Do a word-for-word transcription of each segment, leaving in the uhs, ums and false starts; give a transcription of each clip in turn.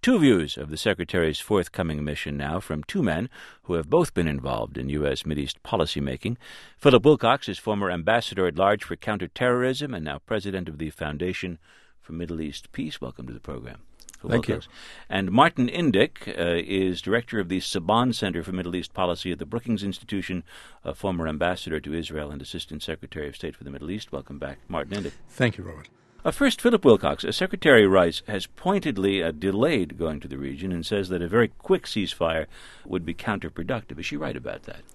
Two views of the Secretary's forthcoming mission now from two men who have both been involved in U S. Mideast policymaking. Philip Wilcox is former Ambassador-at-Large for Counterterrorism and now President of the Foundation for Middle East Peace. Welcome to the program. Thank Wilcox. you. And Martin Indyk uh, is Director of the Saban Center for Middle East Policy at the Brookings Institution, a former Ambassador to Israel and Assistant Secretary of State for the Middle East. Welcome back, Martin Indyk. Thank you, Robert. Uh, first, Philip Wilcox. Uh, Secretary Rice has pointedly uh, delayed going to the region and says that a very quick ceasefire would be counterproductive. Is she right about that?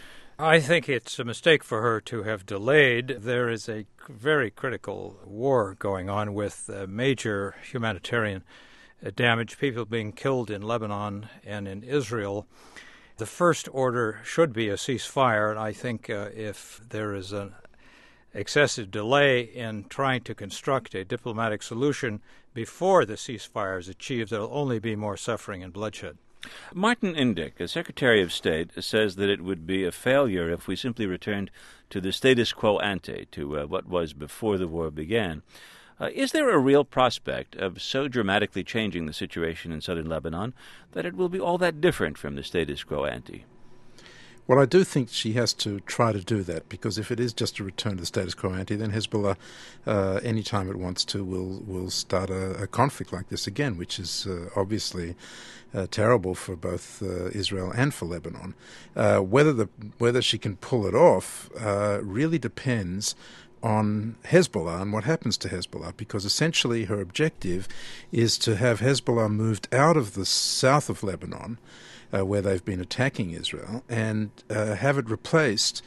I think it's a mistake for her to have delayed. There is a very critical war going on with uh, major humanitarian uh, damage, people being killed in Lebanon and in Israel. The first order should be a ceasefire, and I think uh, if there is an excessive delay in trying to construct a diplomatic solution before the ceasefire is achieved, there will only be more suffering and bloodshed. Martin Indyk, a Secretary of State, says that it would be a failure if we simply returned to the status quo ante, to uh, what was before the war began. Uh, is there a real prospect of so dramatically changing the situation in southern Lebanon that it will be all that different from the status quo ante? Well, I do think she has to try to do that, because if it is just a return to the status quo ante, then Hezbollah, uh, any time it wants to, will will start a, a conflict like this again, which is uh, obviously uh, terrible for both uh, Israel and for Lebanon. Uh, whether the whether she can pull it off uh, really depends on Hezbollah and what happens to Hezbollah, because essentially her objective is to have Hezbollah moved out of the south of Lebanon, Uh, where they've been attacking Israel, and uh, have it replaced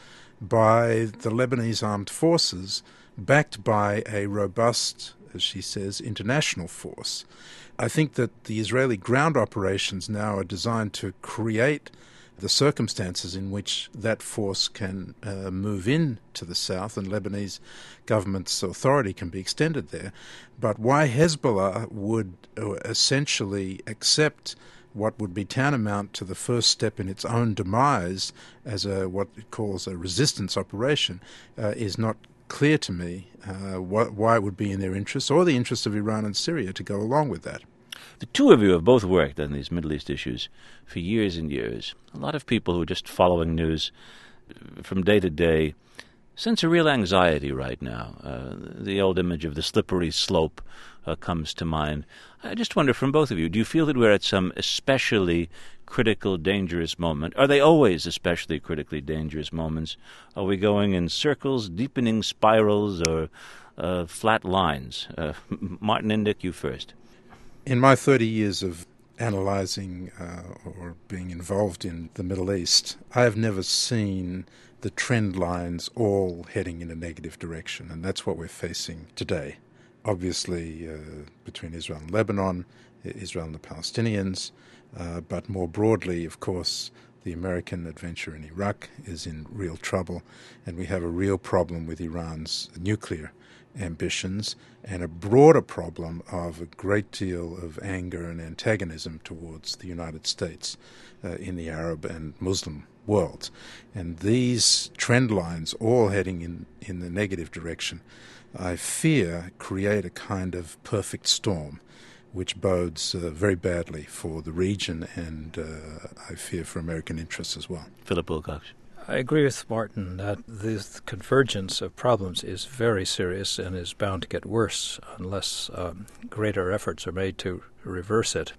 by the Lebanese armed forces, backed by a robust, as she says, international force. I think that the Israeli ground operations now are designed to create the circumstances in which that force can uh, move in to the south, and Lebanese government's authority can be extended there. But why Hezbollah would uh, essentially accept what would be tantamount to the first step in its own demise as a what it calls a resistance operation uh, is not clear to me. Uh, wh- why it would be in their interests or the interests of Iran and Syria to go along with that. The two of you have both worked on these Middle East issues for years and years. A lot of people who are just following news from day to day sense a real anxiety right now. Uh, the old image of the slippery slope uh, comes to mind. I just wonder, from both of you, do you feel that we're at some especially critical, dangerous moment? Are they always especially critically dangerous moments? Are we going in circles, deepening spirals, or uh, flat lines? Uh, Martin Indyk, you first. In my thirty years of analyzing uh, or being involved in the Middle East, I have never seen the trend lines all heading in a negative direction, and that's what we're facing today. Obviously, uh, between Israel and Lebanon, Israel and the Palestinians, uh, but more broadly, of course, the American adventure in Iraq is in real trouble, and we have a real problem with Iran's nuclear ambitions, and a broader problem of a great deal of anger and antagonism towards the United States uh, in the Arab and Muslim worlds. And these trend lines, all heading in, in the negative direction, I fear create a kind of perfect storm, which bodes uh, very badly for the region and uh, I fear for American interests as well. Philip Wilcox. I agree with Martin that this convergence of problems is very serious and is bound to get worse unless um, greater efforts are made to reverse it.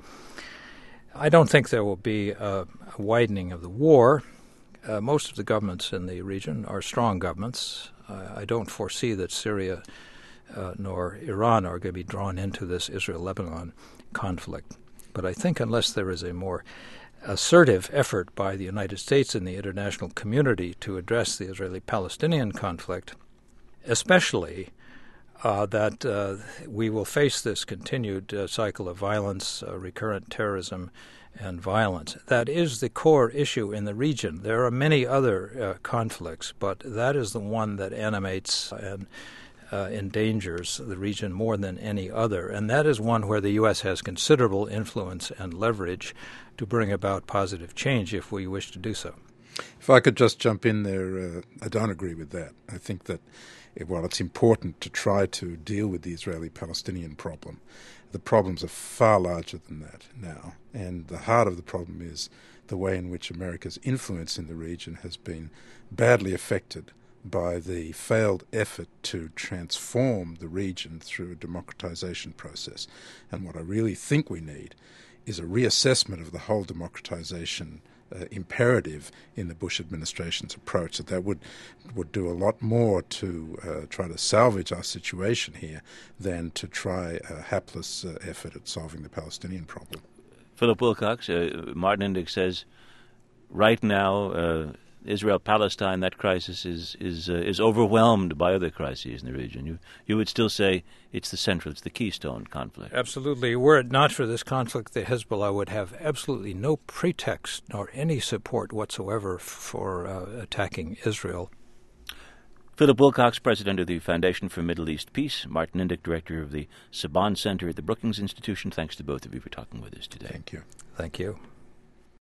I don't think there will be a, a widening of the war. Uh, most of the governments in the region are strong governments. Uh, I don't foresee that Syria uh, nor Iran are going to be drawn into this Israel-Lebanon conflict. But I think unless there is a more assertive effort by the United States and the international community to address the Israeli-Palestinian conflict, especially uh, that uh, we will face this continued uh, cycle of violence, uh, recurrent terrorism, and violence. That is the core issue in the region. There are many other uh, conflicts, but that is the one that animates and uh, endangers the region more than any other. And that is one where the U S has considerable influence and leverage to bring about positive change if we wish to do so. If I could just jump in there, uh, I don't agree with that. I think that while it's important to try to deal with the Israeli-Palestinian problem, The problems are far larger than that now, and the heart of the problem is the way in which America's influence in the region has been badly affected by the failed effort to transform the region through a democratization process. And what I really think we need is a reassessment of the whole democratization uh, imperative in the Bush administration's approach, that that would, would do a lot more to uh, try to salvage our situation here than to try a hapless uh, effort at solving the Palestinian problem. Philip Wilcox, uh, Martin Indyk says right now uh, Israel-Palestine, that crisis is is uh, is overwhelmed by other crises in the region. You you would still say it's the central, it's the keystone conflict. Absolutely. Were it not for this conflict, the Hezbollah would have absolutely no pretext nor any support whatsoever for uh, attacking Israel. Philip Wilcox, president of the Foundation for Middle East Peace, Martin Indyk, director of the Saban Center at the Brookings Institution. Thanks to both of you for talking with us today. Thank you. Thank you.